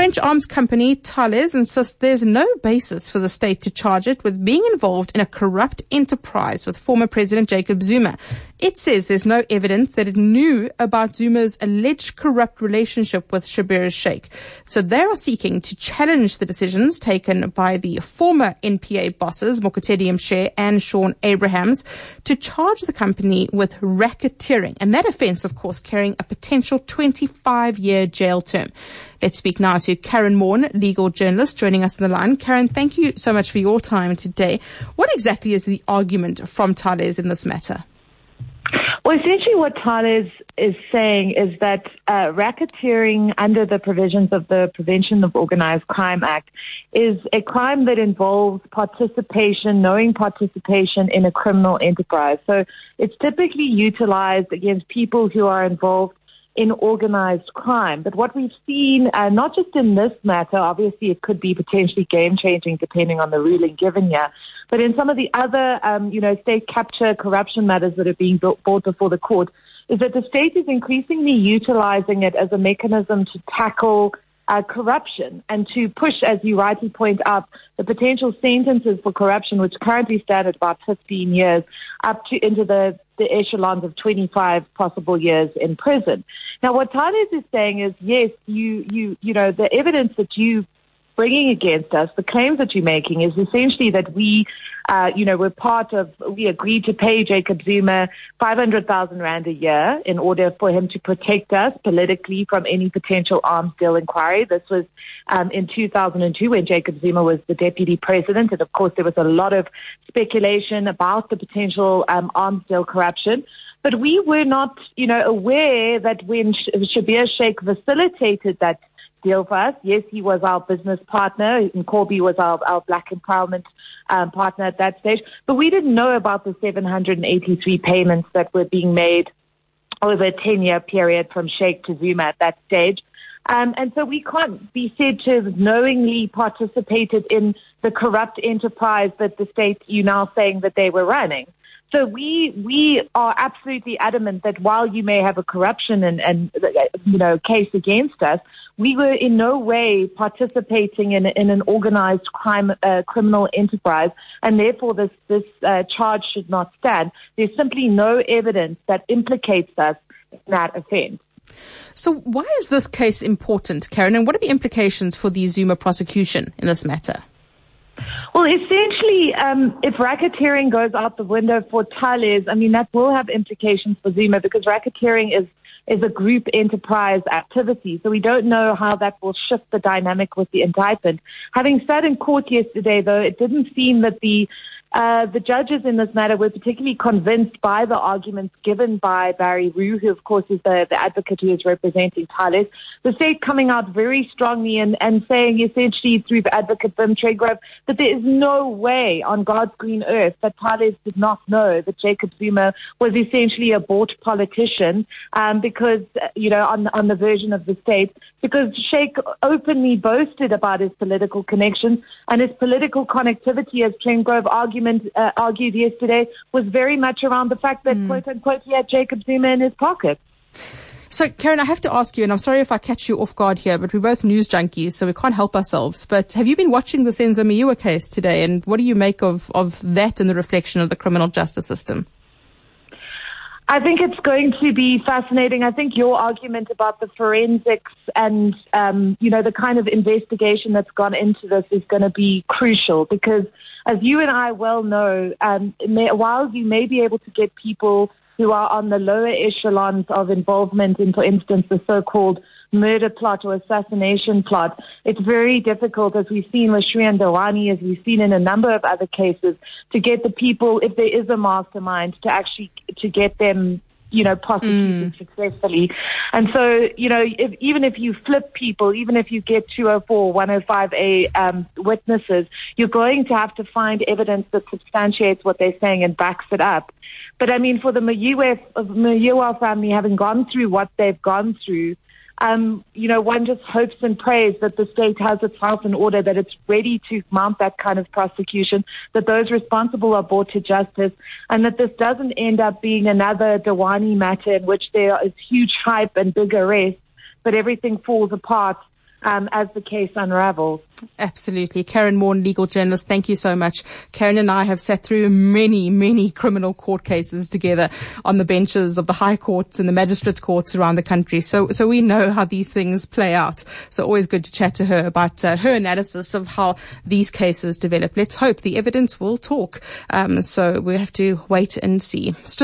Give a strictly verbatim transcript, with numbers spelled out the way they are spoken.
French arms company Thales insists there's no basis for the state to charge it with being involved in a corrupt enterprise with former President Jacob Zuma. It says there's no evidence that it knew about Zuma's alleged corrupt relationship with Schabir Shaik. So they are seeking to challenge the decisions taken by the former N P A bosses, Mokotedi Mshe and Sean Abrahams, to charge the company with racketeering. And that offence, of course, carrying a potential twenty-five year jail term. Let's speak now to Karen Morn, legal journalist, joining us on the line. Karen, thank you so much for your time today. What exactly is the argument from Thales in this matter? Well, essentially what Thales is saying is that uh, racketeering under the provisions of the Prevention of Organized Crime Act is a crime that involves participation, knowing participation in a criminal enterprise. So it's typically utilized against people who are involved in organized crime. But what we've seen, uh, not just in this matter, obviously it could be potentially game-changing depending on the ruling given here, but in some of the other, um, you know, state capture corruption matters that are being brought before the court, is that the state is increasingly utilizing it as a mechanism to tackle uh, corruption and to push, as you rightly point out, the potential sentences for corruption, which currently stand at about fifteen years, up to into the, the echelons of twenty-five possible years in prison. Now, what Thales is saying is, yes, you, you, you know, the evidence that you bringing against us, the claims that you're making, is essentially that we, uh, you know, we're part of, we agreed to pay Jacob Zuma five hundred thousand rand a year in order for him to protect us politically from any potential arms deal inquiry. This was um, in two thousand two when Jacob Zuma was the deputy president. And of course, there was a lot of speculation about the potential um, arms deal corruption. But we were not, you know, aware that when Schabir Shaik facilitated that deal for us, yes, he was our business partner, and Corby was our, our black empowerment um, partner at that stage, but we didn't know about the seven hundred eighty-three payments that were being made over a ten year period from Shaik to Zuma at that stage. Um, and so we can't be said to have knowingly participated in the corrupt enterprise that the state, you now saying that they were running. So we we are absolutely adamant that while you may have a corruption and, and you know case against us, we were in no way participating in in an organized crime uh, criminal enterprise, and therefore this this uh, charge should not stand. There's simply no evidence that implicates us in that offence. So why is this case important, Karen, and what are the implications for the Zuma prosecution in this matter? Well, essentially, um, if racketeering goes out the window for Thales, I mean, that will have implications for Zuma because racketeering is, is a group enterprise activity. So we don't know how that will shift the dynamic with the indictment. Having sat in court yesterday, though, it didn't seem that the Uh, the judges in this matter were particularly convinced by the arguments given by Barry Rue, who of course is the, the advocate who is representing Thales. The state coming out very strongly and, and saying essentially through the advocate Wim Trengove that there is no way on God's green earth that Thales did not know that Jacob Zuma was essentially a bought politician um, because, you know, on, on the version of the state, because Shaik openly boasted about his political connections and his political connectivity, as Trengove argued Uh, argued yesterday, was very much around the fact that, mm. quote unquote, he had Jacob Zuma in his pocket. So, Karen, I have to ask you, and I'm sorry if I catch you off guard here, but we're both news junkies, so we can't help ourselves. But have you been watching the Senzo Meyiwa case today, and what do you make of, of that and the reflection of the criminal justice system? I think it's going to be fascinating. I think your argument about the forensics and, um, you know, the kind of investigation that's gone into this is going to be crucial because, as you and I well know, um, may, while you may be able to get people who are on the lower echelons of involvement in, for instance, the so-called murder plot or assassination plot, it's very difficult, as we've seen with Shriyan Dewani, as we've seen in a number of other cases, to get the people, if there is a mastermind, to actually to get them, you know, prosecuted mm. successfully. And so, you know, if, even if you flip people, even if you get two oh four, one oh five A um, witnesses, you're going to have to find evidence that substantiates what they're saying and backs it up. But I mean, for the Meyiwa family, having gone through what they've gone through, Um, you know, one just hopes and prays that the state has its house in order, that it's ready to mount that kind of prosecution, that those responsible are brought to justice, and that this doesn't end up being another Dewani matter in which there is huge hype and big arrests, but everything falls apart um, as the case unravels. Absolutely. Karen Maughan, legal journalist, thank you so much. Karen and I have sat through many, many criminal court cases together on the benches of the high courts and the magistrates' courts around the country. So, so we know how these things play out. So always good to chat to her about uh, her analysis of how these cases develop. Let's hope the evidence will talk. Um, so we have to wait and see. It's just